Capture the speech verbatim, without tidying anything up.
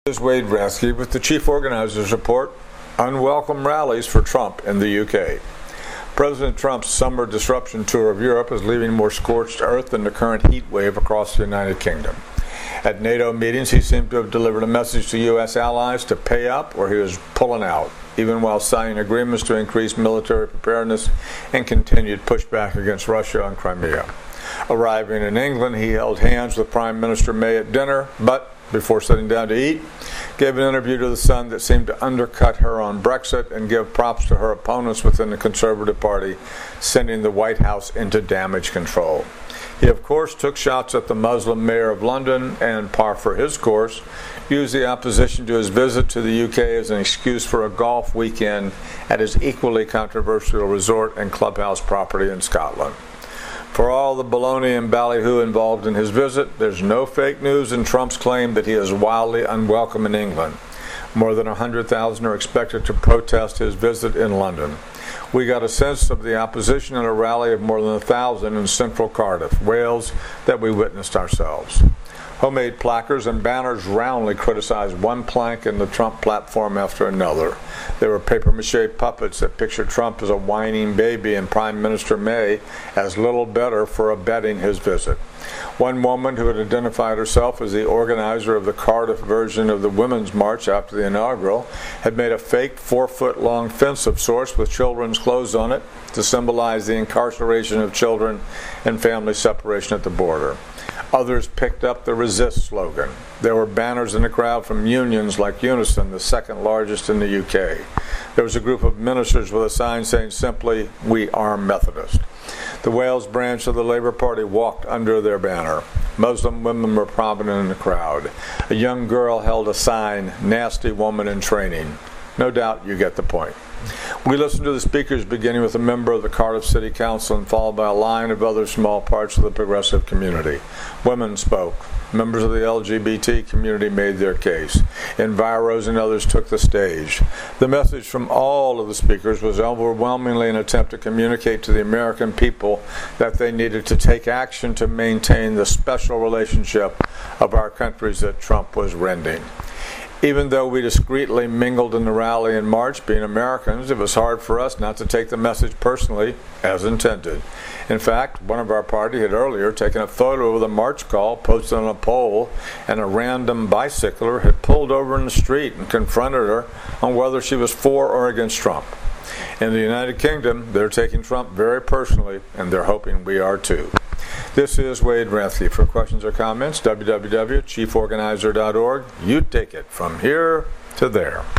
This is Wade Ransky with the Chief Organizers Report. Unwelcome rallies for Trump in the U K. President Trump's summer disruption tour of Europe is leaving more scorched earth than the current heat wave across the United Kingdom. At NATO meetings, he seemed to have delivered a message to U S allies to pay up or he was pulling out, even while signing agreements to increase military preparedness and continued pushback against Russia on Crimea. Arriving in England, he held hands with Prime Minister May at dinner, but before sitting down to eat, gave an interview to The Sun that seemed to undercut her on Brexit and give props to her opponents within the Conservative Party, sending the White House into damage control. He, of course, took shots at the Muslim mayor of London and, par for his course, used the opposition to his visit to the U K as an excuse for a golf weekend at his equally controversial resort and clubhouse property in Scotland. For all the baloney and ballyhoo involved in his visit, there's no fake news in Trump's claim that he is wildly unwelcome in England. More than one hundred thousand are expected to protest his visit in London. We got a sense of the opposition in a rally of more than a thousand in central Cardiff, Wales, that we witnessed ourselves. Homemade placards and banners roundly criticized one plank in the Trump platform after another. There were papier-mâché puppets that pictured Trump as a whining baby and Prime Minister May as little better for abetting his visit. One woman who had identified herself as the organizer of the Cardiff version of the Women's March after the inaugural had made a fake four-foot-long fence of sorts with children's clothes on it to symbolize the incarceration of children and family separation at the border. Others picked up the Resist slogan. There were banners in the crowd from unions like Unison, the second largest in the U K. There was a group of ministers with a sign saying simply, "We are Methodist." The Wales branch of the Labour Party walked under their banner. Muslim women were prominent in the crowd. A young girl held a sign, "Nasty woman in training." No doubt you get the point. We listened to the speakers beginning with a member of the Cardiff City Council and followed by a line of other small parts of the progressive community. Women spoke. Members of the L G B T community made their case. Enviros and others took the stage. The message from all of the speakers was overwhelmingly an attempt to communicate to the American people that they needed to take action to maintain the special relationship of our countries that Trump was rending. Even though we discreetly mingled in the rally in March, being Americans, it was hard for us not to take the message personally, as intended. In fact, one of our party had earlier taken a photo of the march call posted on a pole, and a random bicycler had pulled over in the street and confronted her on whether she was for or against Trump. In the United Kingdom, they're taking Trump very personally, and they're hoping we are too. This is Wade Ransky. For questions or comments, w w w dot chief organizer dot org. You take it from here to there.